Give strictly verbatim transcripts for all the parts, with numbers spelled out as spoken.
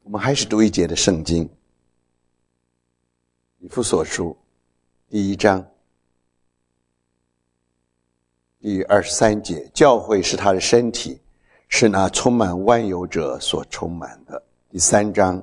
我们还是读一节的圣经，以弗所书第一章第二十三节，教会是他的身体，是那充满万有者所充满的。第三章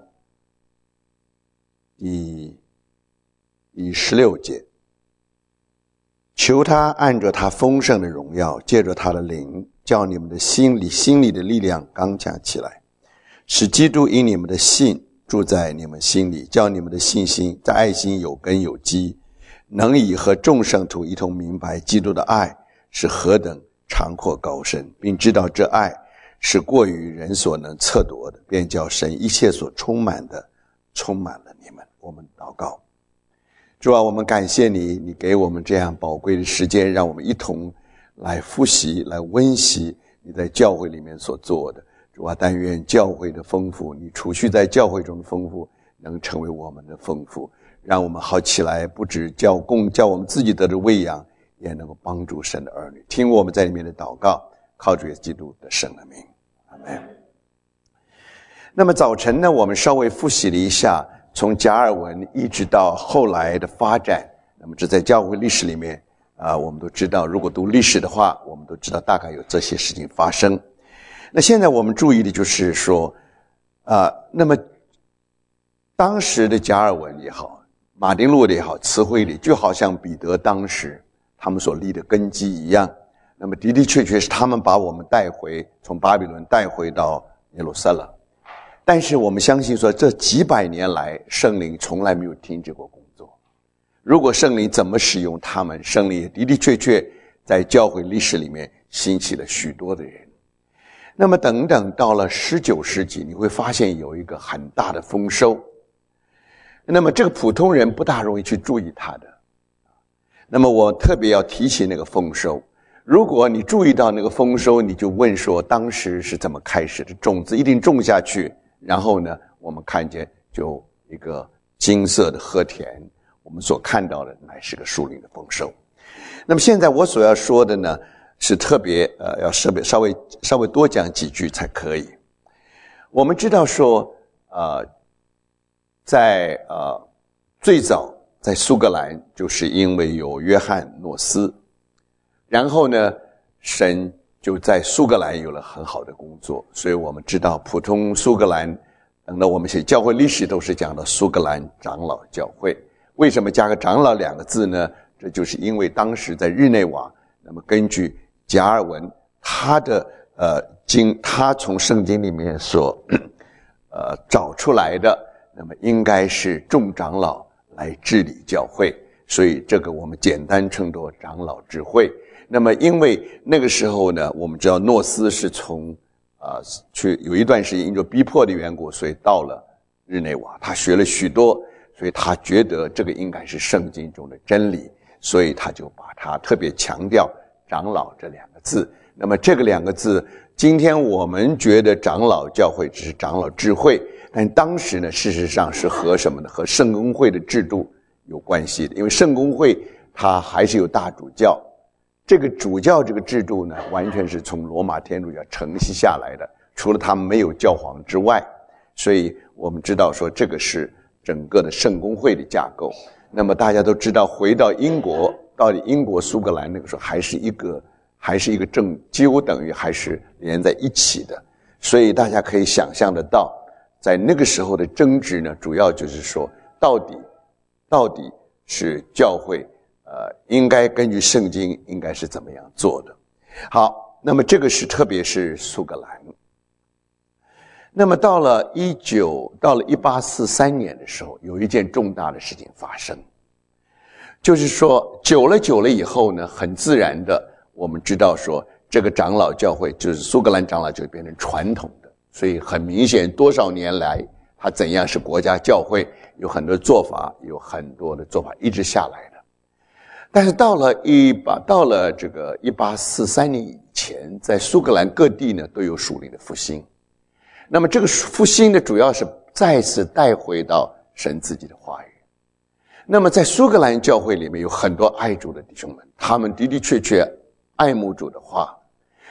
第第十六节，求他按着他丰盛的荣耀，借着他的灵，叫你们的心里心里的力量刚强起来，使基督因你们的信住在你们心里，叫你们的信心在爱心有根有基，能以和众圣徒一同明白基督的爱是何等长阔高深，并知道这爱是过于人所能测度的，便叫神一切所充满的充满了你们。我们祷告。主啊，我们感谢你，你给我们这样宝贵的时间，让我们一同来复习，来温习你在教会里面所做的。主啊，但愿教会的丰富，你储蓄在教会中的丰富能成为我们的丰富，让我们好起来，不只教供教我们自己得着喂养，也能够帮助神的儿女。听我们在里面的祷告，靠主耶稣基督的圣名，阿们。那么早晨呢，我们稍微复习了一下从加尔文一直到后来的发展。那么这在教会历史里面啊、呃，我们都知道，如果读历史的话，我们都知道大概有这些事情发生。那现在我们注意的就是说啊、呃，那么当时的加尔文也好，马丁路德也好，词汇里就好像彼得当时他们所立的根基一样，那么的的确确是他们把我们带回，从巴比伦带回到耶路撒冷。但是我们相信说，这几百年来圣灵从来没有停止过工作。如果圣灵怎么使用他们，圣灵也的的确确在教会历史里面兴起了许多的人。那么等等到了十九世纪，你会发现有一个很大的丰收，那么这个普通人不大容易去注意它的。那么我特别要提起那个丰收，如果你注意到那个丰收，你就问说当时是怎么开始的，种子一定种下去，然后呢我们看见就一个金色的禾田，我们所看到的乃是个属灵的丰收。那么现在我所要说的呢，是特别呃要稍微稍微稍微多讲几句才可以。我们知道说呃在呃最早在苏格兰，就是因为有约翰诺斯，然后呢神就在苏格兰有了很好的工作，所以我们知道普通苏格兰，等到我们写教会历史都是讲到苏格兰长老教会。为什么加个长老两个字呢？这就是因为当时在日内瓦，那么根据加尔文他的呃经，他从圣经里面所呃找出来的，那么应该是众长老来治理教会，所以这个我们简单称作长老之会。那么因为那个时候呢，我们知道诺斯是从啊、呃、去有一段时间因着逼迫的缘故，所以到了日内瓦，他学了许多，所以他觉得这个应该是圣经中的真理，所以他就把它特别强调长老这两个字。那么这个两个字，今天我们觉得长老教会只是长老智慧，但当时呢事实上是和什么呢？和圣公会的制度有关系的。因为圣公会它还是有大主教，这个主教这个制度呢完全是从罗马天主教承袭下来的，除了他们没有教皇之外，所以我们知道说这个是整个的圣公会的架构。那么大家都知道，回到英国，到底英国苏格兰那个时候还是一个还是一个政，几乎等于还是连在一起的。所以大家可以想象得到，在那个时候的争执呢，主要就是说到底到底是教会呃应该根据圣经应该是怎么样做的。好，那么这个是特别是苏格兰。那么到了一九到了一八四三年的时候，有一件重大的事情发生，就是说久了久了以后呢，很自然的我们知道说这个长老教会就是苏格兰长老就变成传统的，所以很明显多少年来它怎样是国家教会，有很多做法，有很多的做法一直下来的。但是到了一八到了这个一八四三年以前，在苏格兰各地呢都有属灵的复兴。那么这个复兴呢，主要是再次带回到神自己的话语。那么在苏格兰教会里面有很多爱主的弟兄们，他们的的确确爱慕主的话。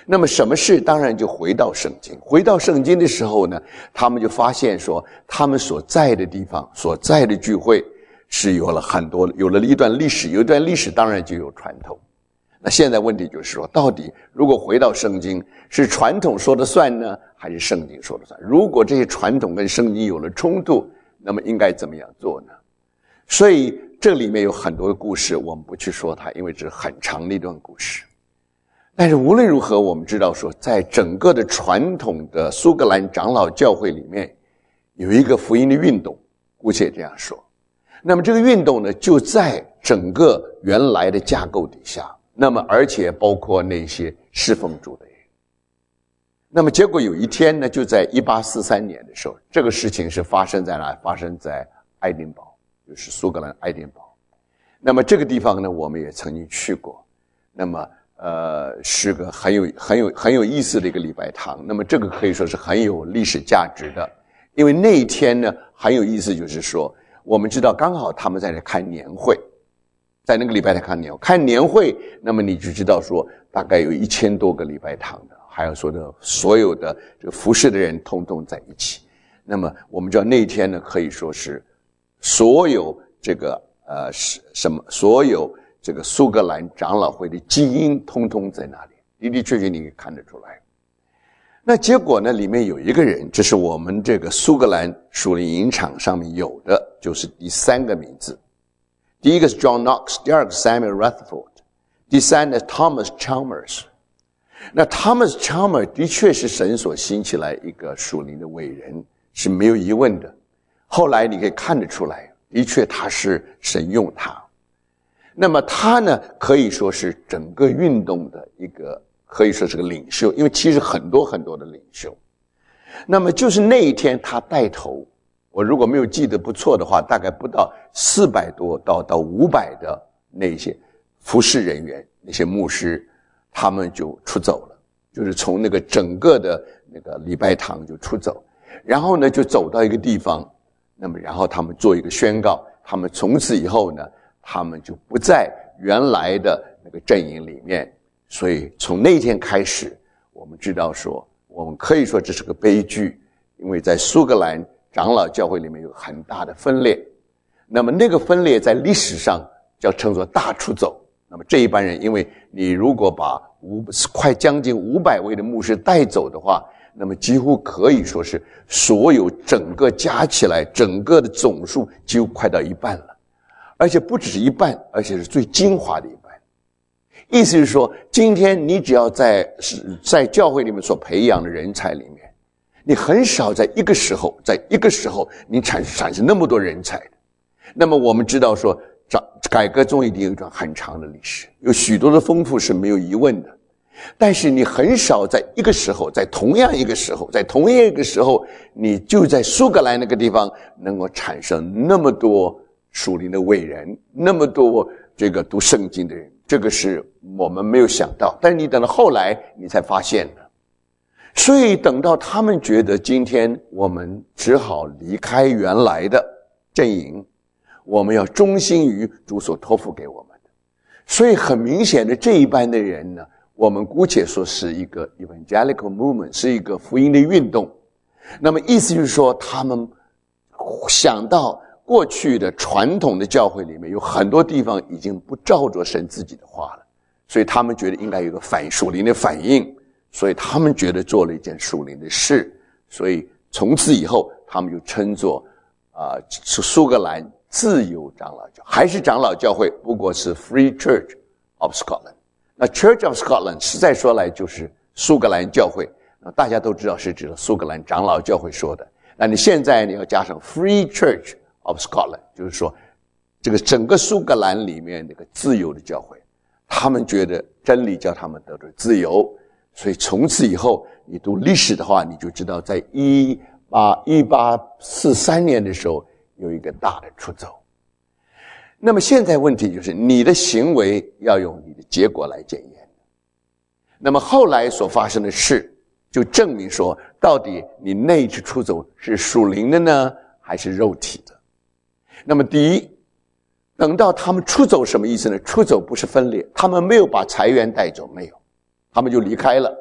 那么什么事？当然就回到圣经。回到圣经的时候呢，他们就发现说，他们所在的地方、所在的聚会是有了很多，有了一段历史，有一段历史当然就有传统。那现在问题就是说，到底如果回到圣经，是传统说了算呢，还是圣经说了算？如果这些传统跟圣经有了冲突，那么应该怎么样做呢？所以这里面有很多的故事，我们不去说它，因为这是很长的一段故事。但是无论如何，我们知道说，在整个的传统的苏格兰长老教会里面，有一个福音的运动，姑且这样说。那么这个运动呢，就在整个原来的架构底下，那么而且包括那些侍奉主的人。那么结果有一天呢，就在一八四三年的时候，这个事情是发生在哪？发生在爱丁堡，就是苏格兰爱丁堡。那么这个地方呢，我们也曾经去过。那么呃，是个很有很有很有意思的一个礼拜堂。那么这个可以说是很有历史价值的，因为那一天呢很有意思，就是说我们知道刚好他们在那看年会，在那个礼拜堂看年会，看年会，那么你就知道说大概有一千多个礼拜堂的，还有说的所有的这个服侍的人通通在一起。那么我们知道那一天呢，可以说是所有这个呃什么所有。这个苏格兰长老会的基因通通在那里，的的确确你可以看得出来。那结果呢，里面有一个人，这是我们这个苏格兰属灵营场上面有的，就是第三个名字。第一个是 John Knox， 第二个是 Samuel Rutherford， 第三呢 Thomas Chalmers。那 Thomas Chalmers 的确是神所兴起来一个属灵的伟人，是没有疑问的。后来你可以看得出来，的确他是神用他。那么他呢，可以说是整个运动的一个，可以说是个领袖，因为其实很多很多的领袖。那么就是那一天他带头，我如果没有记得不错的话，大概不到四百多到到五百的那些服侍人员，那些牧师，他们就出走了，就是从那个整个的那个礼拜堂就出走，然后呢就走到一个地方，那么然后他们做一个宣告，他们从此以后呢。他们就不在原来的那个阵营里面，所以从那天开始，我们知道说，我们可以说这是个悲剧，因为在苏格兰长老教会里面有很大的分裂，那么那个分裂在历史上叫称作大出走。那么这一班人，因为你如果把五快将近五百位的牧师带走的话，那么几乎可以说是所有整个加起来，整个的总数几乎快到一半了。而且不只是一半，而且是最精华的一半。意思是说，今天你只要在在教会里面所培养的人才里面，你很少在一个时候，在一个时候你产产生那么多人才的。那么我们知道说，改革中一定有一段很长的历史，有许多的丰富是没有疑问的。但是你很少在一个时候，在同样一个时候，在同样一个时候，你就在苏格兰那个地方能够产生那么多属灵的伟人，那么多这个读圣经的人，这个是我们没有想到，但是你等到后来你才发现的。所以等到他们觉得今天我们只好离开原来的阵营，我们要忠心于主所托付给我们的。所以很明显的这一班的人呢，我们姑且说是一个 evangelical movement， 是一个福音的运动。那么意思就是说，他们想到过去的传统的教会里面有很多地方已经不照着神自己的话了，所以他们觉得应该有一个反属灵的反应，所以他们觉得做了一件属灵的事，所以从此以后他们就称作啊、呃、苏格兰自由长老教，还是长老教会，不过是 Free Church of Scotland。那 Church of Scotland 实在说来就是苏格兰教会，那大家都知道是指的苏格兰长老教会说的。那你现在你要加上 Free Church of Scotland， 就是说这个整个苏格兰里面那个自由的教会，他们觉得真理叫他们得到自由，所以从此以后你读历史的话，你就知道在一八四三年的时候有一个大的出走。那么现在问题就是你的行为要用你的结果来检验。那么后来所发生的事就证明说，到底你那一次出走是属灵的呢，还是肉体的？那么第一，等到他们出走什么意思呢？出走不是分裂，他们没有把财源带走，没有，他们就离开了。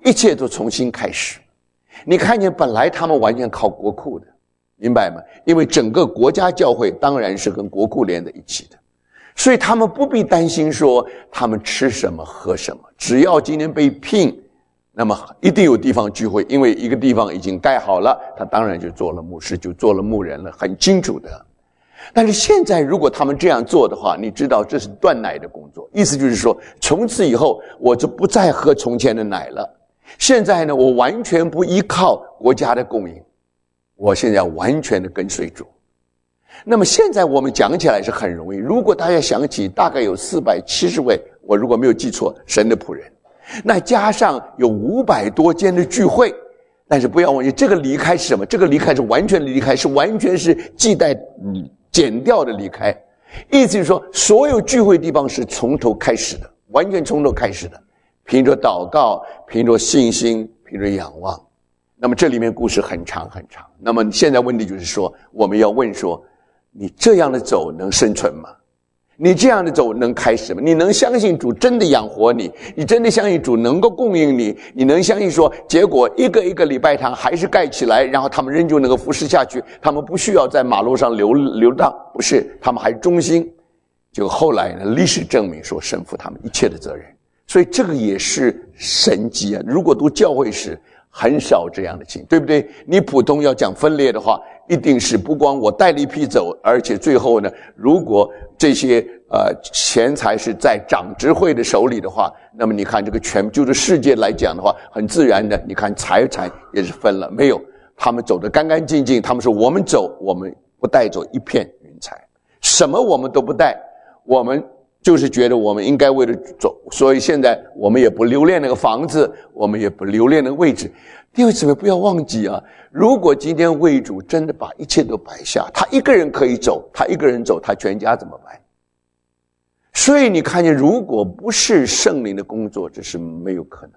一切都重新开始。你看见本来他们完全靠国库的，明白吗？因为整个国家教会当然是跟国库连在一起的，所以他们不必担心说他们吃什么喝什么，只要今天被聘，那么一定有地方聚会，因为一个地方已经盖好了，他当然就做了牧师，就做了牧人了，很清楚的。但是现在如果他们这样做的话，你知道这是断奶的工作，意思就是说从此以后我就不再喝从前的奶了，现在呢我完全不依靠国家的供应，我现在完全的跟随主。那么现在我们讲起来是很容易，如果大家想起大概有四百七十位，我如果没有记错，神的仆人，那加上有五百多间的聚会，但是不要忘记这个离开是什么？这个离开是完全离开，是完全是系带减掉的离开。意思是说所有聚会地方是从头开始的，完全从头开始的，凭着祷告，凭着信心，凭着仰望。那么这里面故事很长很长，那么现在问题就是说我们要问说，你这样的走能生存吗？你这样的走能开始吗？你能相信主真的养活你？你真的相信主能够供应你？你能相信说结果一个一个礼拜堂还是盖起来，然后他们仍旧能够服侍下去，他们不需要在马路上流流荡，不是，他们还忠心。就后来呢，历史证明说神负他们一切的责任，所以这个也是神迹啊！如果读教会史很少这样的情，对不对？你普通要讲分裂的话，一定是不光我带了一批走，而且最后呢，如果这些呃钱财是在长执会的手里的话，那么你看这个全就是世界来讲的话，很自然的，你看财产也是分了，没有，他们走得干干净净。他们说我们走，我们不带走一片云彩，什么我们都不带，我们就是觉得我们应该为了走，所以现在我们也不留恋那个房子，我们也不留恋那个位置。弟兄姊妹不要忘记啊，如果今天为主真的把一切都摆下，他一个人可以走，他一个人走，他全家怎么办？所以你看见，如果不是圣灵的工作，这是没有可能的。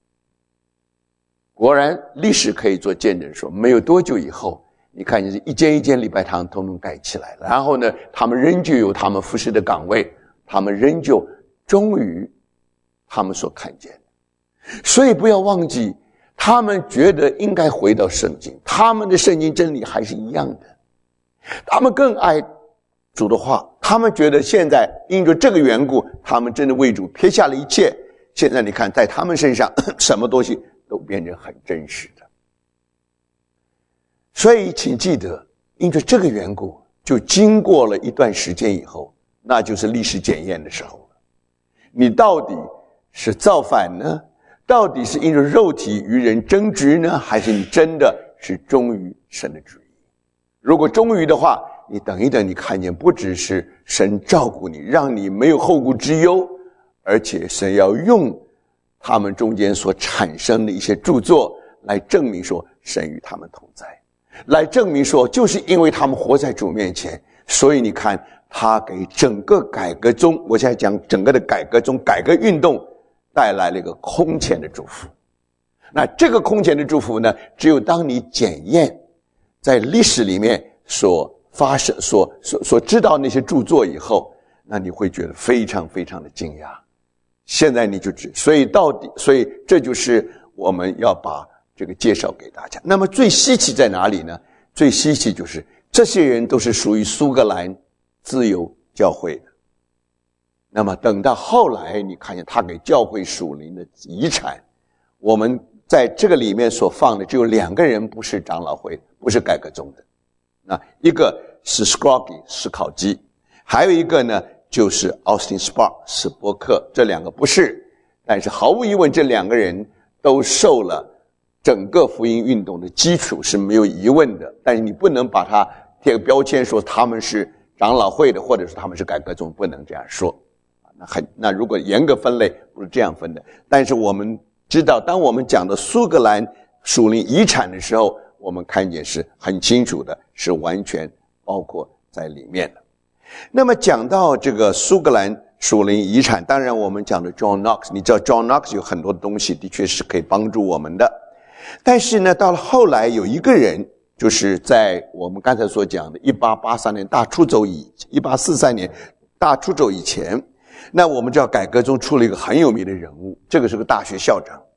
果然历史可以做见证说，没有多久以后，你看见一间一间礼拜堂统统盖起来了，然后呢，他们仍旧有他们服侍的岗位，他们仍旧忠于他们所看见的。所以不要忘记，他们觉得应该回到圣经，他们的圣经真理还是一样的，他们更爱主的话，他们觉得现在因着这个缘故，他们真的为主撇下了一切。现在你看在他们身上什么东西都变成很真实的。所以请记得，因着这个缘故，就经过了一段时间以后，那就是历史检验的时候了。你到底是造反呢？到底是因着肉体与人争执呢？还是你真的是忠于神的旨意？如果忠于的话，你等一等，你看见不只是神照顾你，让你没有后顾之忧，而且神要用他们中间所产生的一些著作来证明说神与他们同在，来证明说就是因为他们活在主面前，所以你看他给整个改革中，我现在讲整个的改革中，改革运动带来了一个空前的祝福。那这个空前的祝福呢，只有当你检验在历史里面所发生所所所知道那些著作以后，那你会觉得非常非常的惊讶。现在你就知，所以到底，所以这就是我们要把这个介绍给大家。那么最稀奇在哪里呢？最稀奇就是这些人都是属于苏格兰自由教会的。那么等到后来你看见他给教会属灵的遗产，我们在这个里面所放的只有两个人不是长老会，不是改革宗的。那一个是 Scroggie 史考基，还有一个呢就是 Austin Spark 史伯克，这两个不是，但是毫无疑问这两个人都受了整个福音运动的基础，是没有疑问的。但是你不能把它贴个标签说他们是长老会的，或者是他们是改革宗，不能这样说。那很那如果严格分类不是这样分的。但是我们知道，当我们讲的苏格兰属灵遗产的时候，我们看见是很清楚的，是完全包括在里面的。那么讲到这个苏格兰属灵遗产，当然我们讲的 John Knox， 你知道 John Knox 有很多东西的确是可以帮助我们的。但是呢，到了后来有一个人，就是在我们刚才所讲的一八八三年大出走以一八四三年大出走以前，那我们知道改革中出了一个很有名的人物，这个是个大学校长，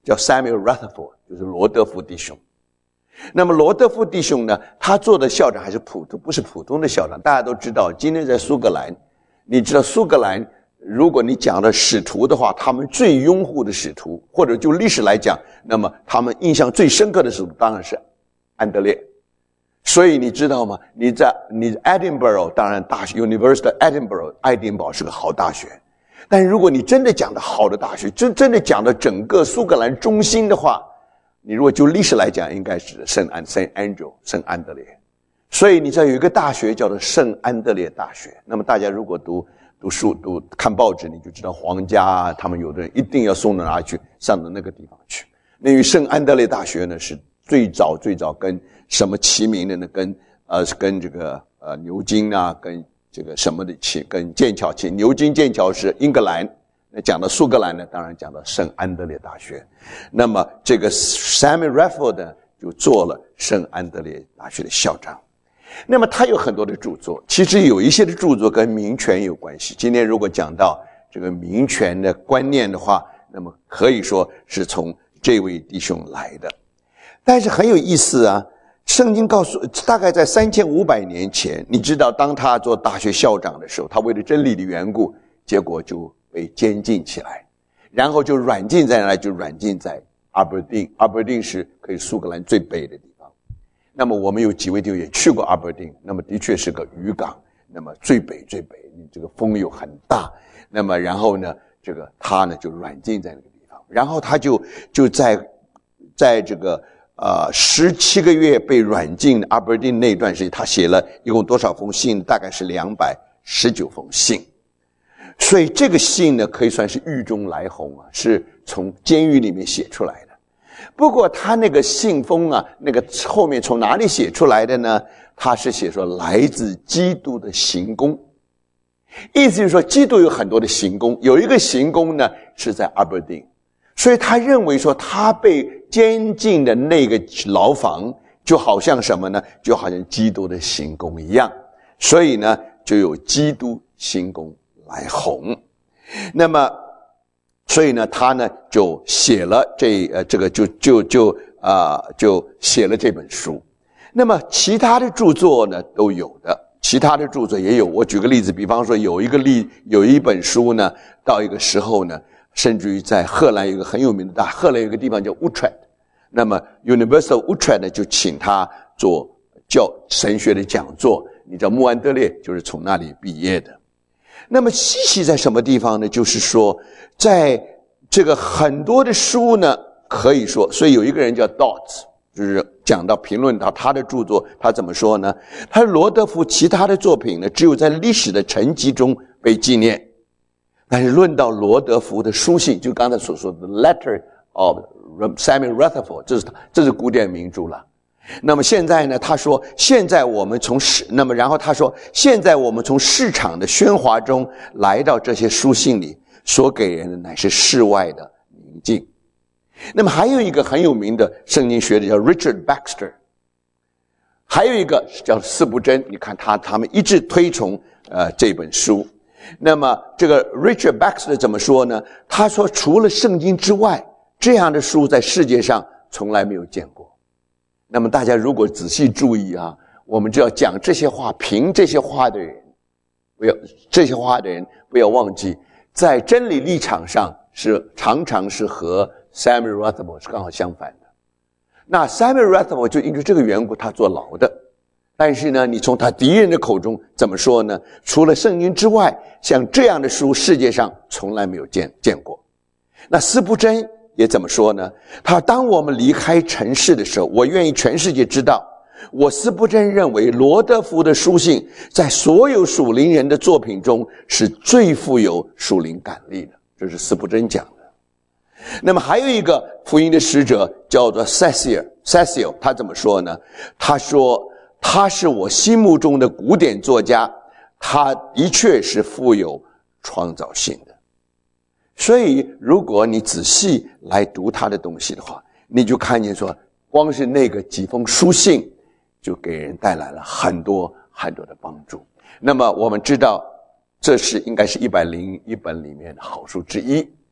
叫 Samuel Rutherford， 就是罗德福弟兄。那么罗德福弟兄呢，他做的校长还是普通，不是普通的校长。大家都知道，今天在苏格兰，你知道苏格兰，如果你讲的使徒的话，他们最拥护的使徒，或者就历史来讲，那么他们印象最深刻的使徒当然是安德烈。所以你知道吗？你在你 Edinburgh 当然大学 University of Edinburgh 爱丁堡是个好大学，但如果你真的讲的好的大学，真真的讲的整个苏格兰中心的话，你如果就历史来讲，应该是圣安 Saint Andrew 圣安德烈。所以你知道有一个大学叫做圣安德烈大学。那么大家如果读读书读看报纸，你就知道皇家啊，他们有的人一定要送到哪里去，上到那个地方去。那因为圣安德烈大学呢是最早最早跟什么齐名的呢？跟呃跟这个呃牛津啊，跟这个什么的齐，跟剑桥齐。牛津剑桥是英格兰，那讲到苏格兰呢，当然讲到圣安德烈大学。那么这个 Samuel Rutherford 呢，就做了圣安德烈大学的校长。那么他有很多的著作，其实有一些的著作跟民权有关系。今天如果讲到这个民权的观念的话，那么可以说是从这位弟兄来的。但是很有意思啊，圣经告诉，大概在三千五百年前，你知道当他做大学校长的时候，他为了真理的缘故，结果就被监禁起来，然后就软禁在哪里？就软禁在阿伯丁。阿伯丁是可以苏格兰最北的地方。那么我们有几位就也去过阿伯丁，那么的确是个渔港，那么最北最北，你这个风又很大。那么然后呢，这个他呢就软禁在那个地方，然后他就就在在这个呃十七个月被软禁阿伯丁那段时间，他写了一共多少封信？大概是两百十九封信。所以这个信呢，可以算是狱中来鸿啊，是从监狱里面写出来的。不过他那个信封啊，那个后面从哪里写出来的呢？他是写说来自基督的行宫，意思就是说基督有很多的行宫，有一个行宫呢是在阿伯丁，所以他认为说他被监禁的那个牢房就好像什么呢？就好像基督的行宫一样，所以呢就有基督行宫来红。那么所以呢他呢就写了这呃这个就就就啊、呃、就写了这本书。那么其他的著作呢都有的，其他的著作也有。我举个例子，比方说有一个例有一本书呢，到一个时候呢，甚至于在荷兰有一个很有名的大荷兰有一个地方叫 Utrecht， 那么 University of Utrecht 呢就请他做教神学的讲座。你知道穆安德烈就是从那里毕业的。那么稀奇在什么地方呢？就是说在这个很多的书呢，可以说，所以有一个人叫 Dodds， 就是讲到评论到他的著作，他怎么说呢？他说罗德福其他的作品呢，只有在历史的沉积中被纪念，但是论到罗德福的书信，就刚才所说的 Letter of Samuel Rutherford， 这是这是古典名著了。那么现在呢，他说现在我们从市那么然后他说现在我们从市场的喧哗中来到这些书信里，所给人的乃是世外的宁静。那么还有一个很有名的圣经学者叫 Richard Baxter， 还有一个叫司布真，你看他他们一直推崇呃这本书。那么这个 Richard Baxter 怎么说呢？他说除了圣经之外，这样的书在世界上从来没有见过。那么大家如果仔细注意啊，我们就要讲这些话，评这些话的人，不要这些话的人不要忘记，在真理立场上是常常是和 Samuel Rutherford 是刚好相反的。那 Samuel Rutherford 就因为这个缘故他坐牢的，但是呢你从他敌人的口中怎么说呢？除了圣经之外，像这样的书世界上从来没有见见过。那司布真也怎么说呢？他当我们离开尘世的时候，我愿意全世界知道，我司布真认为罗德福的书信在所有属灵人的作品中是最富有属灵感力的，这是司布真讲的。那么还有一个福音的使者叫做 Cecil Cecil， 他怎么说呢？他说他是我心目中的古典作家，他的确是富有创造性的。所以如果你仔细来读他的东西的话，你就看见说光是那个几封书信就给人带来了很多很多的帮助。那么我们知道这是应该是一百零一本里面的好书之一。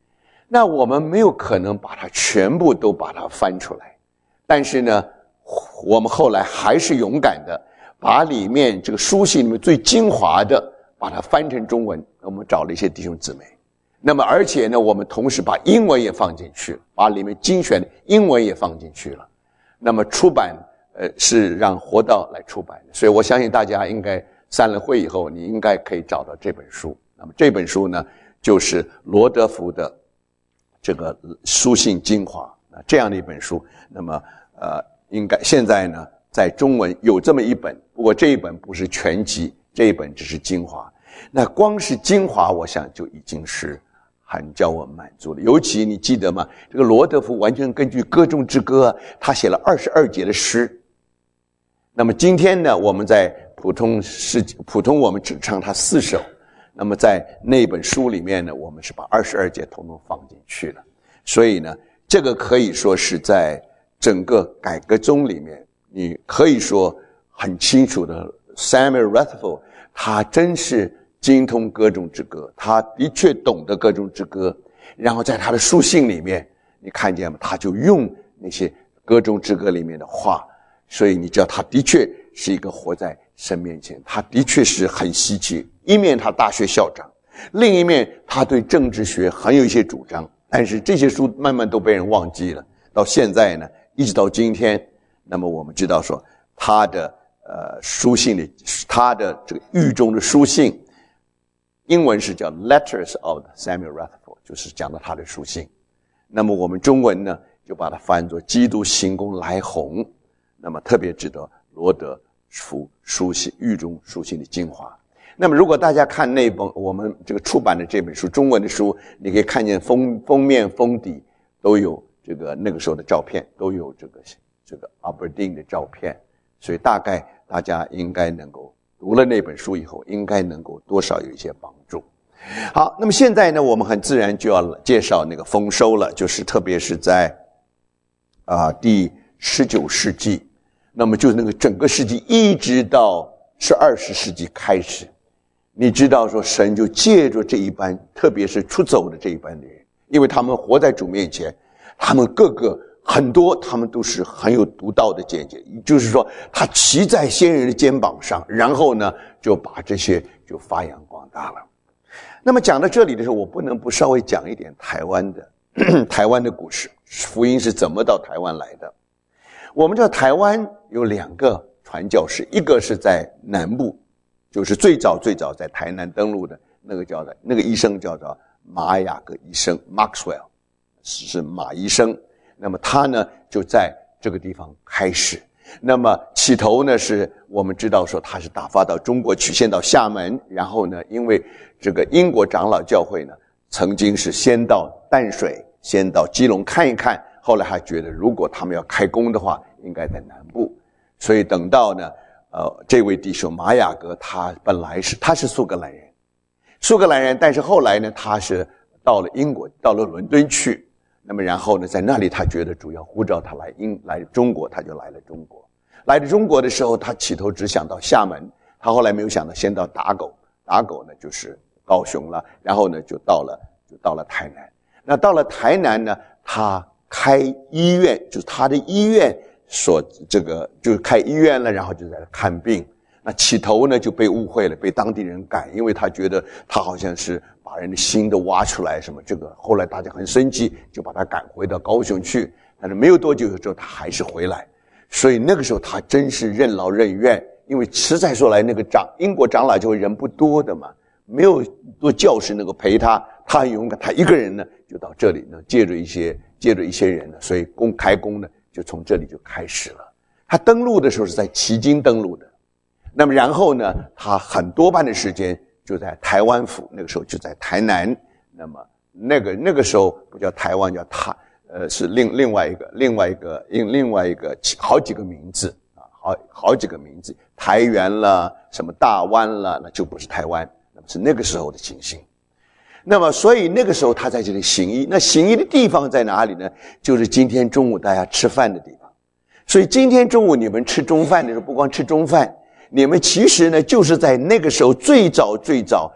那我们没有可能把它全部都把它翻出来，但是呢，我们后来还是勇敢的把里面这个书信里面最精华的把它翻成中文，我们找了一些弟兄姊妹。那么而且呢，我们同时把英文也放进去，把里面精选的英文也放进去了。那么出版呃是让活道来出版的，所以我相信大家应该散了会以后，你应该可以找到这本书。那么这本书呢，就是罗德福的这个书信精华，那这样的一本书。那么呃，应该现在呢，在中文有这么一本，不过这一本不是全集，这一本只是精华。那光是精华，我想就已经是很叫我满足了。尤其你记得吗？这个罗德福完全根据歌中之歌，他写了二十二节的诗。那么今天呢，我们在普通诗普通我们只唱它四首。那么在那本书里面呢，我们是把二十二节统统放进去了。所以呢，这个可以说是在整个改革中里面，你可以说很清楚的 Samuel Rutherford 他真是精通歌中之歌，他的确懂得歌中之歌。然后在他的书信里面，你看见吗？他就用那些歌中之歌里面的话，所以你知道他的确是一个活在神面前，他的确是很稀奇。一面他大学校长，另一面他对政治学很有一些主张，但是这些书慢慢都被人忘记了。到现在呢，一直到今天，那么我们知道说他的呃书信里，他的这个狱中的书信，英文是叫 Letters of Samuel Rutherford， 就是讲到他的书信。那么我们中文呢，就把它翻作基督行宫来鸿。那么特别值得罗德福书信狱中书信的精华。那么如果大家看那本我们这个出版的这本书中文的书，你可以看见封封面封底都有这个那个时候的照片，都有这个这个 Aberdeen 的照片，所以大概大家应该能够读了那本书以后，应该能够多少有一些帮助。好，那么现在呢，我们很自然就要介绍那个丰收了，就是特别是在啊、呃、第十九世纪，那么就是那个整个世纪一直到是二十世纪开始，你知道说神就借着这一班，特别是出走的这一班的人，因为他们活在主面前，他们各个很多他们都是很有独到的见解，就是说他骑在先人的肩膀上，然后呢就把这些就发扬光大了。那么讲到这里的时候，我不能不稍微讲一点台湾的台湾的故事，福音是怎么到台湾来的。我们知道台湾有两个传教士，一个是在南部，就是最早最早在台南登陆的那个叫的那个医生叫做马雅各医生 Maxwell， 是马医生。那么他呢就在这个地方开始。那么起头呢是我们知道说他是打发到中国去，先到厦门，然后呢因为这个英国长老教会呢曾经是先到淡水，先到基隆看一看，后来还觉得如果他们要开工的话应该在南部，所以等到呢呃这位弟兄马雅各，他本来是他是苏格兰人苏格兰人但是后来呢他是到了英国，到了伦敦去，那么然后呢在那里他觉得主要呼召他来英来中国，他就来了中国。来了中国的时候，他起头只想到厦门，他后来没有想到先到打狗，打狗呢就是高雄了，然后呢就到了就到了台南。那到了台南呢，他开医院，就是他的医院所这个就是开医院了，然后就在看病。那起头呢就被误会了，被当地人赶，因为他觉得他好像是把人的心都挖出来什么这个，后来大家很生气，就把他赶回到高雄去。但是没有多久之后他还是回来，所以那个时候他真是任劳任怨，因为实在说来那个长英国长老教会人不多的嘛，没有多教师能够陪他，他很勇敢，他一个人呢就到这里呢，借着一些借着一些人呢，所以公开工呢就从这里就开始了。他登陆的时候是在旗津登陆的，那么然后呢他很多半的时间就在台湾府，那个时候就在台南，那么那个那个时候不叫台湾，叫他呃是另另外一个另外一个另另外一个好几个名字啊，好好几个名字，台原了什么大湾了，那就不是台湾，那么是那个时候的情形。那么所以那个时候他在这里行医，那行医的地方在哪里呢？就是今天中午大家吃饭的地方。所以今天中午你们吃中饭的时候，不光吃中饭，你们其实呢就是在那个时候最早最早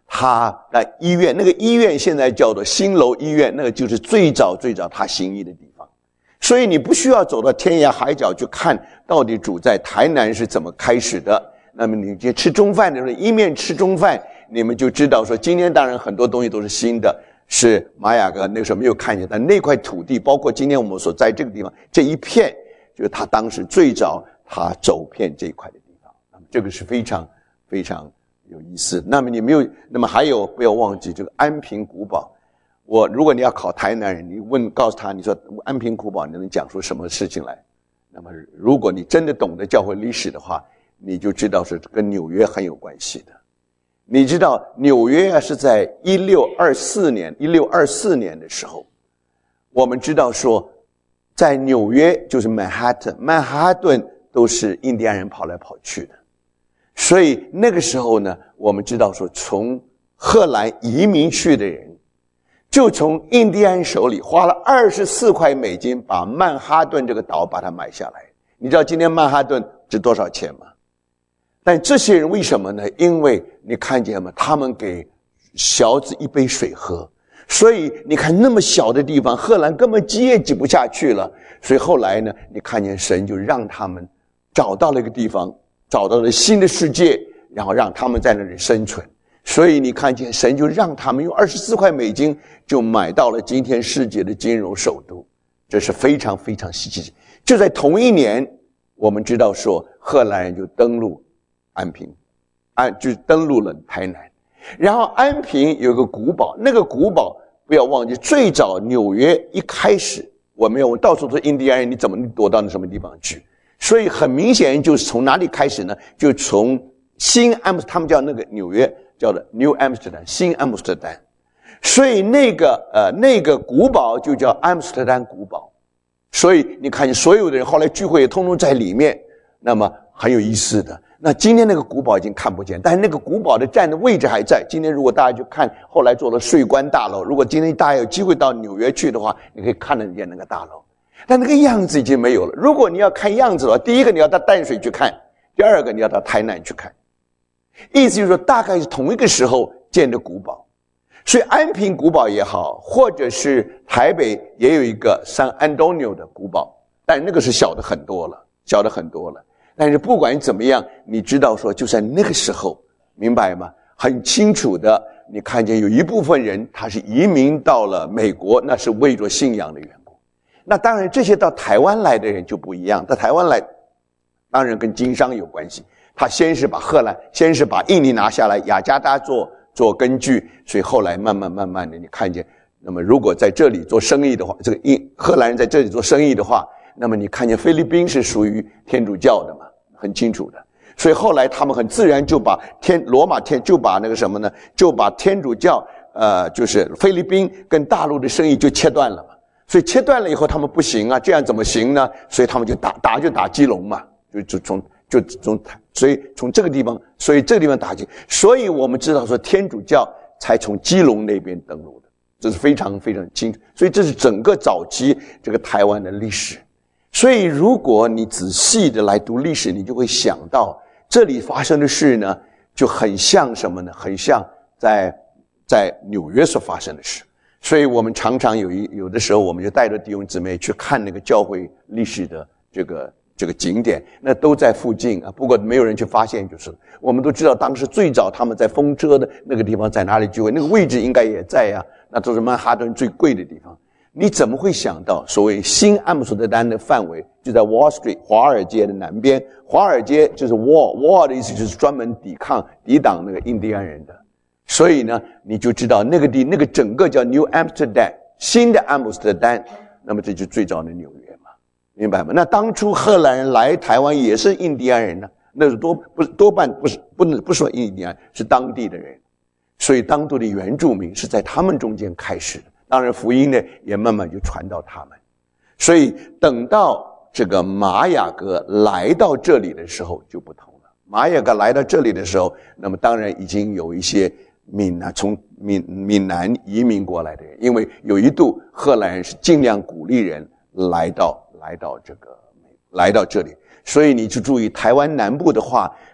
他的医院，那个医院现在叫做新楼医院，那个就是最早最早他行医的地方。所以你不需要走到天涯海角去看到底主在台南是怎么开始的。那么你就吃中饭的时候，一面吃中饭，你们就知道说，今天当然很多东西都是新的，是玛雅哥那时候没有看见，但那块土地，包括今天我们所在这个地方这一片，就是他当时最早他走遍这一块的地方。那么这个是非常非常有意思。那么你没有，那么还有不要忘记这个安平古堡。我如果你要考台南人，你问告诉他，你说安平古堡你能讲出什么事情来？那么如果你真的懂得教会历史的话，你就知道是跟纽约很有关系的。你知道纽约啊是在一六二四年一六二四年的时候，我们知道说在纽约就是曼哈顿曼哈顿都是印第安人跑来跑去的。所以那个时候呢，我们知道说从荷兰移民去的人就从印第安手里花了二十四块美金把曼哈顿这个岛把它买下来。你知道今天曼哈顿值多少钱吗？但这些人为什么呢？因为你看见吗？他们给小子一杯水喝。所以你看那么小的地方，荷兰根本挤也挤不下去了。所以后来呢，你看见神就让他们找到了一个地方，找到了新的世界，然后让他们在那里生存。所以你看见神就让他们用二十四块美金就买到了今天世界的金融首都。这是非常非常稀奇。就在同一年，我们知道说荷兰人就登陆安平，安就登陆了台南。然后安平有个古堡，那个古堡不要忘记，最早纽约一开始我没有，我到处都是印第安人，你怎么躲到那什么地方去？所以很明显就是从哪里开始呢？就从新安姆，他们叫那个纽约叫做 New Amsterdam， 新阿姆斯特丹。所以那个呃那个古堡就叫阿姆斯特丹古堡。所以你看所有的人后来聚会也通通在里面，那么很有意思的。那今天那个古堡已经看不见，但是那个古堡的站的位置还在。今天如果大家去看后来做了税关大楼，如果今天大家有机会到纽约去的话，你可以看得见那个大楼，但那个样子已经没有了。如果你要看样子的话，第一个你要到淡水去看，第二个你要到台南去看。意思就是说大概是同一个时候建的古堡。所以安平古堡也好，或者是台北也有一个San Antonio的古堡，但那个是小的很多了，小的很多了。但是不管怎么样，你知道说就在那个时候，明白吗？很清楚的，你看见有一部分人他是移民到了美国，那是为着信仰的缘故。那当然这些到台湾来的人就不一样，到台湾来当然跟经商有关系。他先是把荷兰，先是把印尼拿下来，雅加达做做根据，所以后来慢慢慢慢的你看见，那么如果在这里做生意的话，这个印荷兰人在这里做生意的话，那么你看见菲律宾是属于天主教的嘛，很清楚的。所以后来他们很自然就把天罗马天就把那个什么呢，就把天主教呃就是菲律宾跟大陆的生意就切断了嘛。所以切断了以后他们不行啊，这样怎么行呢？所以他们就打打就打基隆嘛，就就从就从所以从这个地方，所以这个地方打击，所以我们知道说天主教才从基隆那边登陆的，这是非常非常清楚。所以这是整个早期这个台湾的历史。所以如果你仔细的来读历史，你就会想到这里发生的事呢，就很像什么呢？很像在在纽约所发生的事。所以我们常常有一有的时候，我们就带着弟兄姊妹去看那个教会历史的这个这个景点，那都在附近啊。不过没有人去发现，就是我们都知道，当时最早他们在风车的那个地方在哪里聚会，那个位置应该也在呀、啊，那都是曼哈顿最贵的地方。你怎么会想到所谓新阿姆斯特丹的范围就在 Wall Street 华尔街的南边？华尔街就是 Wall Wall 的意思就是专门抵抗抵挡那个印第安人的。所以呢，你就知道那个地那个整个叫 New Amsterdam 新的阿姆斯特丹，那么这就是最早的纽约嘛，明白吗？那当初荷兰人来台湾也是印第安人呢、啊，那是多不是多半不是不能不说印第安，是当地的人。所以当地的原住民是在他们中间开始的。当然福音呢也慢慢就传到他们。所以等到这个玛雅各来到这里的时候就不同了。玛雅各来到这里的时候，那么当然已经有一些闽南从闽闽南移民过来的人，因为有一度荷兰人是尽量鼓励人来到来到这个来到这里。所以你去注意台湾南部的话，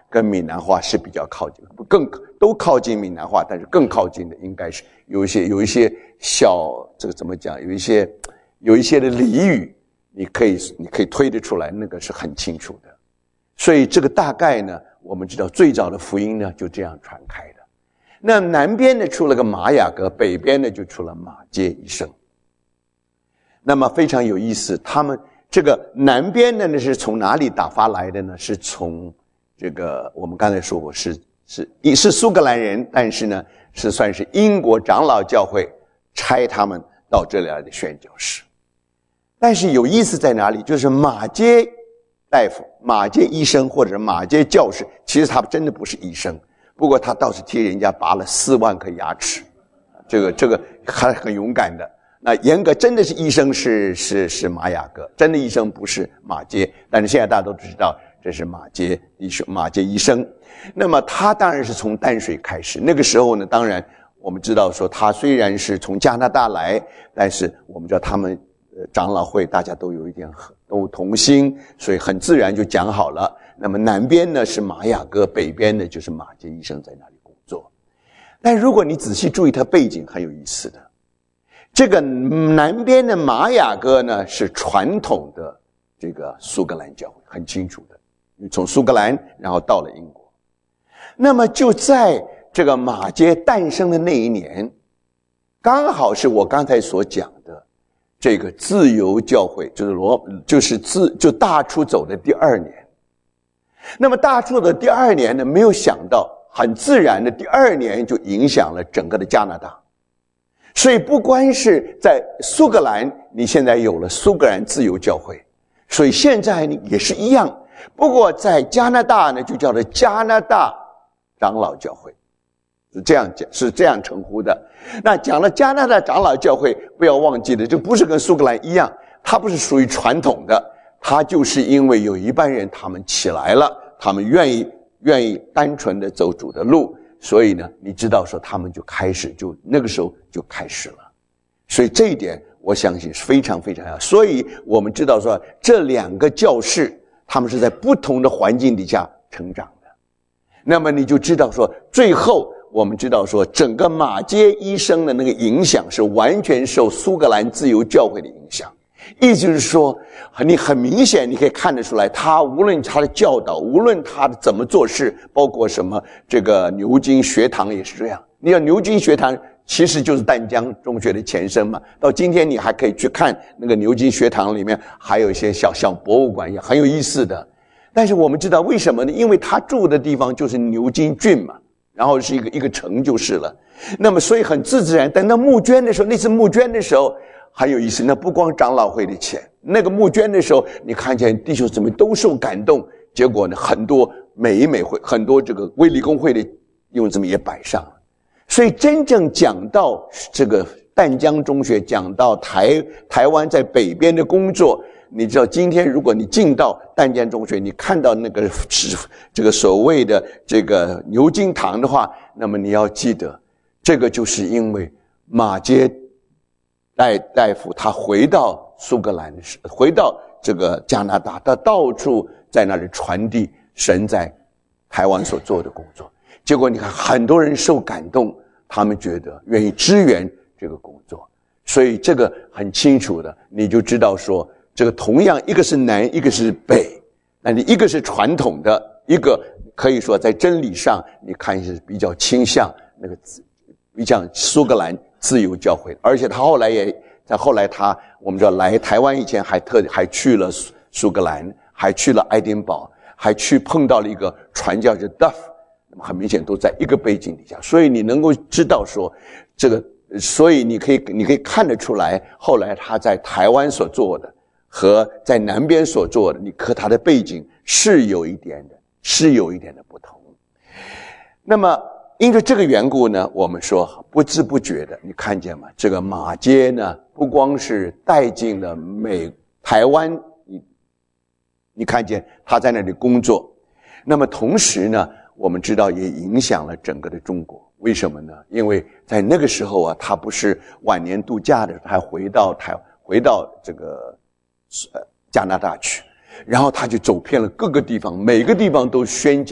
跟闽南话是比较靠近，更都靠近闽南话，但是更靠近的应该是有一些有一些小这个怎么讲，有一些有一些的俚语，你可以你可以推得出来，那个是很清楚的。所以这个大概呢，我们知道最早的福音呢就这样传开的。那南边呢出了个马雅各，北边呢就出了马偕医生。那么非常有意思，他们这个南边的呢是从哪里打发来的呢？是从这个我们刚才说过是是是苏格兰人，但是呢是算是英国长老教会差他们到这里来的宣教士。但是有意思在哪里？就是马偕大夫、马偕医生或者马偕教士，其实他真的不是医生，不过他倒是替人家拔了四万颗牙齿，这个这个还很勇敢的。那严格真的是医生是是是马雅各，真的医生不是马偕，但是现在大家都知道这是马偕医生，马偕医生。那么他当然是从淡水开始，那个时候呢，当然我们知道说他虽然是从加拿大来，但是我们知道他们呃长老会大家都有一点都同心，所以很自然就讲好了。那么南边呢是马雅各，北边呢就是马偕医生在那里工作。但如果你仔细注意他背景，很有意思的。这个南边的马雅各呢是传统的这个苏格兰教会，很清楚的，从苏格兰然后到了英国。那么就在这个马偕诞生的那一年，刚好是我刚才所讲的这个自由教会，就是罗就是自就大出走的第二年。那么大出走的第二年呢，没有想到很自然的第二年就影响了整个的加拿大。所以不光是在苏格兰，你现在有了苏格兰自由教会，所以现在呢也是一样。不过在加拿大呢，就叫做加拿大长老教会，是这样讲，是这样称呼的。那讲了加拿大长老教会，不要忘记了，这不是跟苏格兰一样，它不是属于传统的，它就是因为有一班人他们起来了，他们愿意愿意单纯的走主的路。所以呢，你知道说他们就开始就那个时候就开始了，所以这一点我相信是非常非常好。所以我们知道说这两个教士他们是在不同的环境底下成长的，那么你就知道说最后我们知道说整个马偕医生的那个影响是完全受苏格兰自由教会的影响。意思就是说，你很明显你可以看得出来，他无论他的教导，无论他的怎么做事，包括什么这个牛津学堂也是这样。你看牛津学堂其实就是淡江中学的前身嘛，到今天你还可以去看那个牛津学堂里面还有一些小小博物馆，也很有意思的。但是我们知道为什么呢？因为他住的地方就是牛津郡嘛，然后是一个一个城就是了。那么所以很自然，等到募捐的时候，那次募捐的时候很有意思，那不光长老会的钱，那个募捐的时候，你看见弟兄姊妹都受感动，结果呢，很多美一美会，很多这个卫理公会的弟兄姊妹也摆上了。所以真正讲到这个淡江中学，讲到台台湾在北边的工作，你知道今天如果你进到淡江中学，你看到那个这个所谓的这个牛津堂的话，那么你要记得，这个就是因为马偕大大夫他回到苏格兰，回到这个加拿大，他到处在那里传递神在台湾所做的工作。结果你看很多人受感动，他们觉得愿意支援这个工作。所以这个很清楚的，你就知道说这个同样一个是南，一个是北，那你一个是传统的，一个可以说在真理上你看是比较倾向那个比较苏格兰自由教会，而且他后来也在后来他我们知道来台湾以前还特还去了苏格兰，还去了爱丁堡，还去碰到了一个传教士 Duff， 那么很明显都在一个背景底下，所以你能够知道说这个，所以你可以你可以看得出来，后来他在台湾所做的和在南边所做的，你和他的背景是有一点的，是有一点的不同。那么因为这个缘故呢，我们说不知不觉的，你看见吗？这个马偕呢，不光是带进了美台湾，你你看见他在那里工作，那么同时呢，我们知道也影响了整个的中国。为什么呢？因为在那个时候啊，他不是晚年度假的时候，还回到台回到这个呃加拿大去，然后他就走遍了各个地方，每个地方都宣讲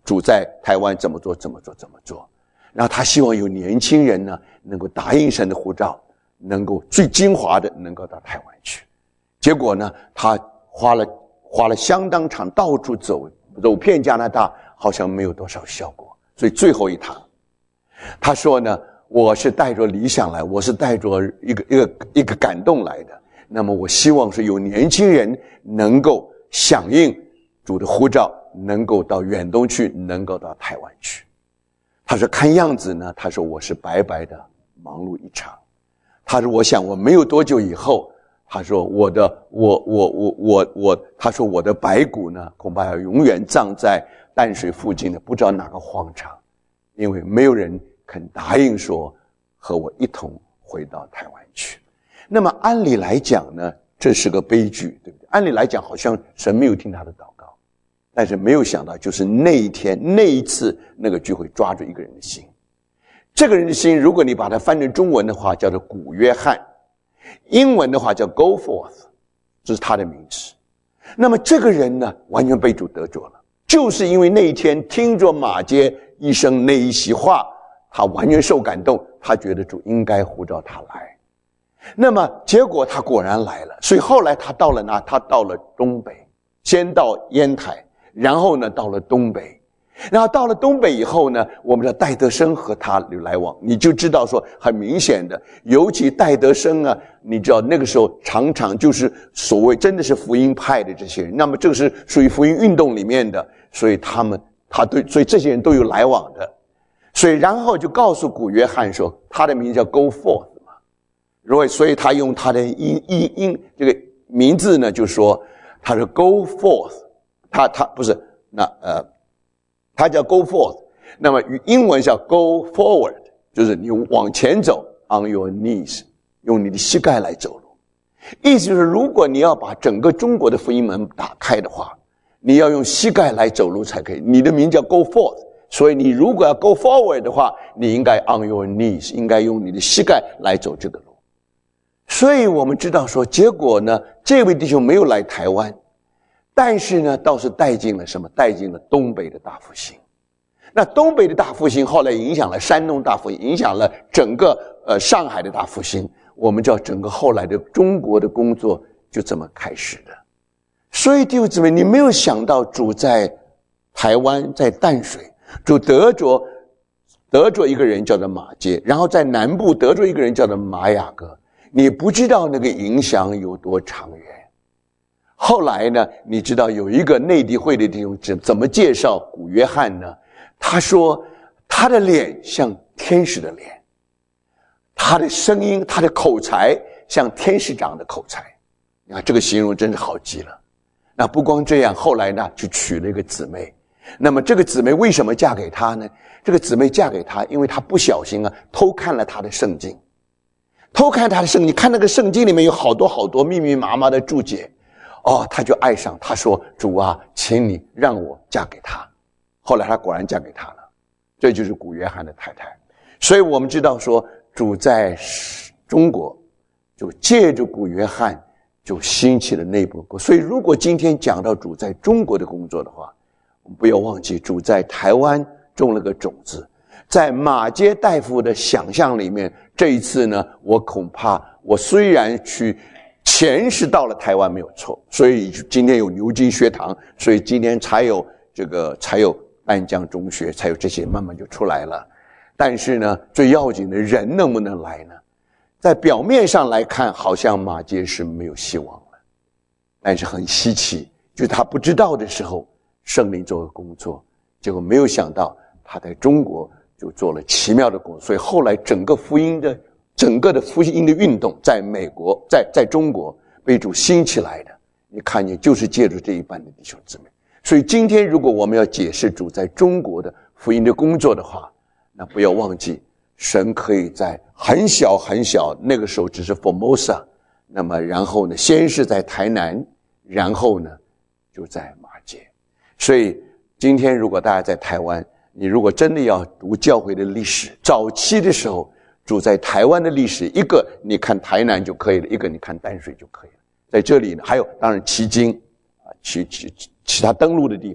主在台湾怎么做怎么做怎么做。然后他希望有年轻人呢能够答应神的呼召，能够最精华的能够到台湾去。结果呢，他花了花了相当长，到处走走遍加拿大，好像没有多少效果。所以最后一趟，他说呢，我是带着理想来，我是带着一个一个一个感动来的。那么我希望是有年轻人能够响应主的呼召，能够到远东去，能够到台湾去。他说看样子呢，他说我是白白的忙碌一场。他说我想我没有多久以后，他说我的我我我我我他说我的白骨呢恐怕要永远葬在淡水附近的不知道哪个荒场，因为没有人肯答应说和我一同回到台湾去。那么按理来讲呢，这是个悲剧，对不对？按理来讲好像神没有听他的祷告，但是没有想到就是那一天那一次那个聚会抓住一个人的心。这个人的心如果你把它翻成中文的话叫做古约翰，英文的话叫 Go Forth， 这是他的名字。那么这个人呢完全被主得着了，就是因为那一天听着马偕医生那一席话，他完全受感动，他觉得主应该呼召他来。那么结果他果然来了，所以后来他到了哪？他到了东北，先到烟台，然后呢到了东北。然后到了东北以后呢，我们的戴德生和他有来往，你就知道说很明显的，尤其戴德生啊，你知道那个时候常常就是所谓真的是福音派的这些人，那么这个是属于福音运动里面的，所以他们他对所以这些人都有来往的。所以然后就告诉古约翰说他的名字叫 Go Forth 嘛，如果所以他用他的音音音这个名字呢，就说他是 Go Forth， 他他不是那呃他叫 Go Forth， 那么英文叫 Go Forward， 就是你往前走 on your knees， 用你的膝盖来走路。意思就是如果你要把整个中国的福音门打开的话，你要用膝盖来走路才可以。你的名叫 Go Forth， 所以你如果要 Go Forward 的话，你应该 on your knees， 应该用你的膝盖来走这个路。所以我们知道说结果呢，这位弟兄没有来台湾，但是呢倒是带进了什么？带进了东北的大复兴。那东北的大复兴后来影响了山东大复兴，影响了整个呃上海的大复兴。我们知道整个后来的中国的工作就这么开始的。所以弟兄姊妹，你没有想到主在台湾，在淡水，主得着得着一个人叫做马偕，然后在南部得着一个人叫做马雅各，你不知道那个影响有多长远。后来呢，你知道有一个内地会的弟兄怎么介绍古约翰呢？他说他的脸像天使的脸，他的声音他的口才像天使长的口才。你看这个形容真是好极了。那不光这样，后来呢就娶了一个姊妹。那么这个姊妹为什么嫁给他呢？这个姊妹嫁给他因为他不小心啊偷看了他的圣经，偷看他的圣经，看那个圣经里面有好多好多密密麻麻的注解，哦，他就爱上，他说主啊，请你让我嫁给他。后来他果然嫁给他了，这就是古约翰的太太。所以我们知道说主在中国就借着古约翰就兴起了内部。所以如果今天讲到主在中国的工作的话，我们不要忘记主在台湾种了个种子。在马偕大夫的想象里面，这一次呢，我恐怕我虽然去钱是到了台湾没有错，所以今天有牛津学堂，所以今天才有这个才有淡江中学，才有这些慢慢就出来了。但是呢，最要紧的人能不能来呢？在表面上来看，好像马偕是没有希望了，但是很稀奇，就是他不知道的时候，圣灵做个工作，结果没有想到他在中国就做了奇妙的工作。所以后来整个福音的整个的福音的运动在美国在在中国被主兴起来的，你看见就是借助这一班的弟兄姊妹。所以今天如果我们要解释主在中国的福音的工作的话，那不要忘记神可以在很小很小，那个时候只是 Formosa， 那么然后呢先是在台南，然后呢就在马偕。所以今天如果大家在台湾，你如果真的要读教会的历史，早期的时候主在台湾的历史，一个你看台南就可以了，一个你看淡水就可以了。在这里呢，还有当然旗津啊，其其其他登陆的地方，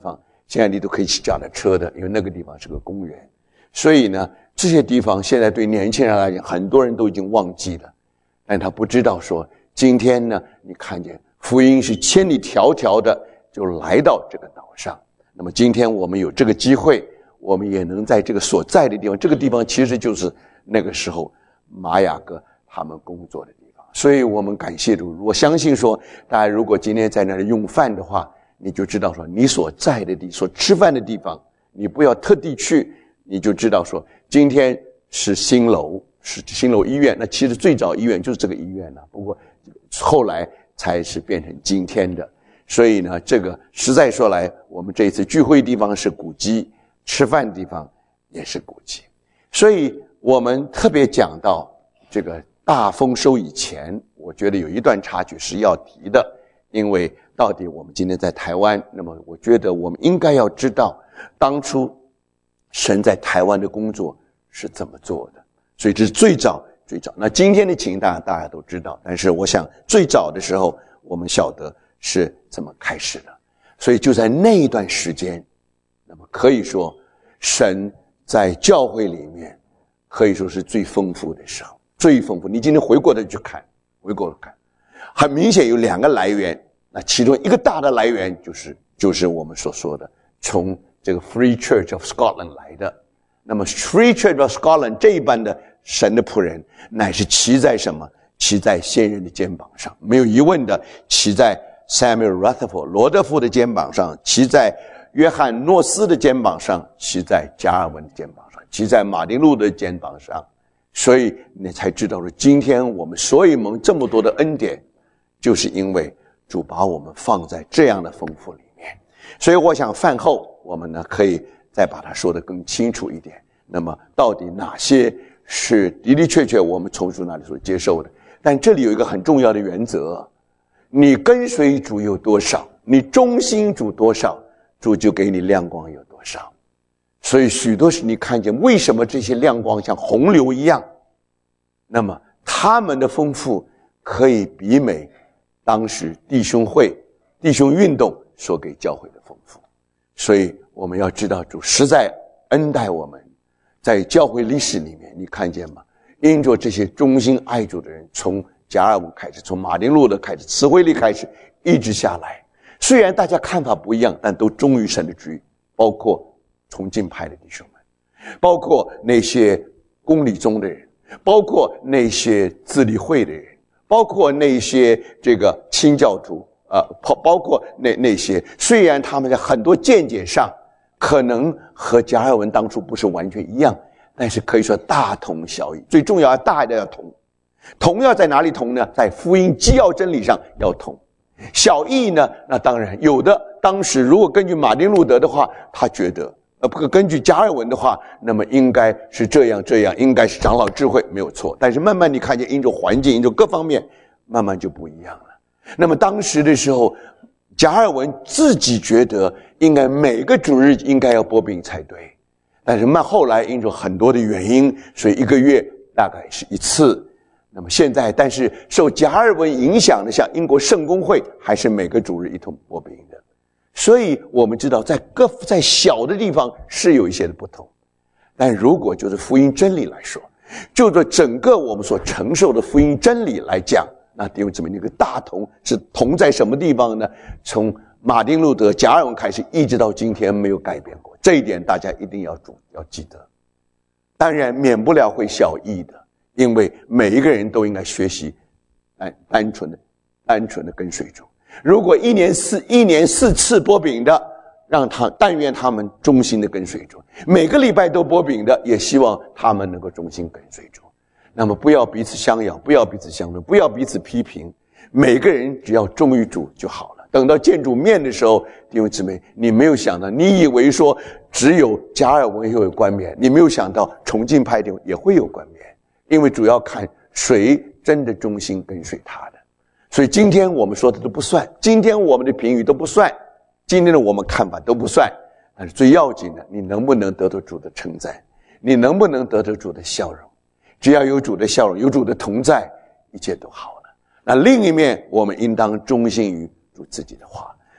现在你都可以骑脚踏车的，因为那个地方是个公园。所以呢，这些地方现在对年轻人来讲，很多人都已经忘记了，但他不知道说，今天呢，你看见福音是千里迢迢的就来到这个岛上。那么今天我们有这个机会，我们也能在这个所在的地方，这个地方其实就是那个时候马雅各他们工作的地方。所以我们感谢主，我相信说，大家如果今天在那里用饭的话，你就知道说，你所在的地所吃饭的地方，你不要特地去，你就知道说，今天是新楼，是新楼医院。那其实最早医院就是这个医院了，不过后来才是变成今天的。所以呢，这个实在说来，我们这一次聚会地方是古迹，吃饭地方也是古迹。所以我们特别讲到这个大丰收以前，我觉得有一段插曲是要提的，因为到底我们今天在台湾，那么我觉得我们应该要知道当初神在台湾的工作是怎么做的。所以这是最早最早。那今天的情大家大家都知道，但是我想最早的时候我们晓得是怎么开始的。所以就在那一段时间，那么可以说神在教会里面可以说是最丰富的时候，最丰富。你今天回过头去看，回过头看，很明显有两个来源。那其中一个大的来源就是就是我们所说的从这个 Free Church of Scotland 来的。那么 Free Church of Scotland 这一般的神的仆人，乃是骑在什么？骑在先人的肩膀上，没有疑问的，骑在 Samuel Rutherford 罗德福的肩膀上，骑在约翰诺斯的肩膀上，骑在加尔文的肩膀上，骑在马丁路德的肩膀上。所以你才知道说，今天我们所以蒙这么多的恩典，就是因为主把我们放在这样的丰富里面。所以我想饭后我们呢可以再把它说得更清楚一点。那么到底哪些是的的确确我们从主那里所接受的？但这里有一个很重要的原则，你跟随主有多少，你忠心主多少，主就给你亮光有多少。所以许多时你看见为什么这些亮光像洪流一样，那么他们的丰富可以媲美当时弟兄会弟兄运动所给教会的丰富。所以我们要知道主实在恩待我们，在教会历史里面你看见吗？因着这些忠心爱主的人，从加尔文开始，从马丁路德开始，慈惠里开始，一直下来，虽然大家看法不一样，但都忠于神的旨意，包括崇敬派的弟兄们，包括那些公理中的人，包括那些自理会的人，包括那些这个清教徒，呃，包包括那那些虽然他们在很多见解上可能和加尔文当初不是完全一样，但是可以说大同小异。最重要的大的要同，同要在哪里同呢？在福音基要真理上要同。小异呢，那当然有的当时如果根据马丁路德的话，他觉得呃，不根据加尔文的话，那么应该是这样这样，应该是长老智慧，没有错。但是慢慢你看见因着环境因着各方面慢慢就不一样了。那么当时的时候，加尔文自己觉得应该每个主日应该要播饼才对，但是慢后来因着很多的原因，所以一个月大概是一次。那么现在但是受加尔文影响的，像英国圣公会还是每个主日一同播饼的。所以我们知道在各在小的地方是有一些的不同，但如果就是福音真理来说，就着整个我们所承受的福音真理来讲，那弟兄姊妹，那个大同是同在什么地方呢？从马丁路德加尔文开始一直到今天没有改变过，这一点大家一定要注要记得。当然免不了会小异的，因为每一个人都应该学习单单纯的单纯的跟随主。如果一年四一年四次播饼的，让他但愿他们忠心的跟随主；每个礼拜都播饼的，也希望他们能够忠心跟随主。那么不要彼此相咬，不要彼此相论，不要彼此批评，每个人只要忠于主就好了。等到见主面的时候，弟兄姊妹，你没有想到，你以为说只有加尔文会有冠冕，你没有想到崇敬派的也会有冠冕，因为主要看谁真的忠心跟随他的。所以今天我们说的都不算，今天我们的评语都不算，今天的我们看法都不算，但是最要紧的，你能不能得到主的称赞，你能不能得到主的笑容。只要有主的笑容，有主的同在，一切都好了。那另一面，我们应当忠心于主自己的话。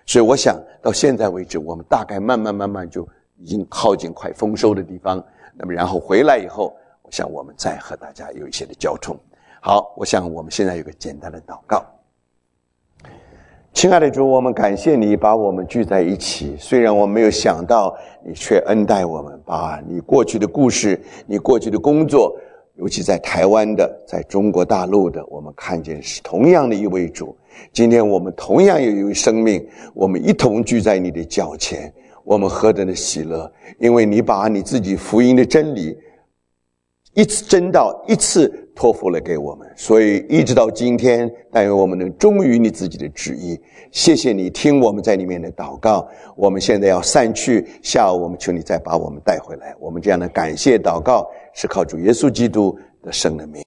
所以我想到现在为止，我们大概慢慢慢慢就已经靠近快丰收的地方。那么然后回来以后，我想我们再和大家有一些的交通。好，我想我们现在有个简单的祷告。亲爱的主，我们感谢你把我们聚在一起，虽然我没有想到，你却恩待我们，把你过去的故事，你过去的工作，尤其在台湾的，在中国大陆的，我们看见是同样的一位主。今天我们同样有一位生命，我们一同聚在你的脚前，我们何等的喜乐，因为你把你自己福音的真理一次真道一次托付了给我们，所以一直到今天，但愿我们能忠于你自己的旨意。谢谢你听我们在里面的祷告，我们现在要散去，下午我们求你再把我们带回来。我们这样的感谢祷告是靠主耶稣基督的圣的名。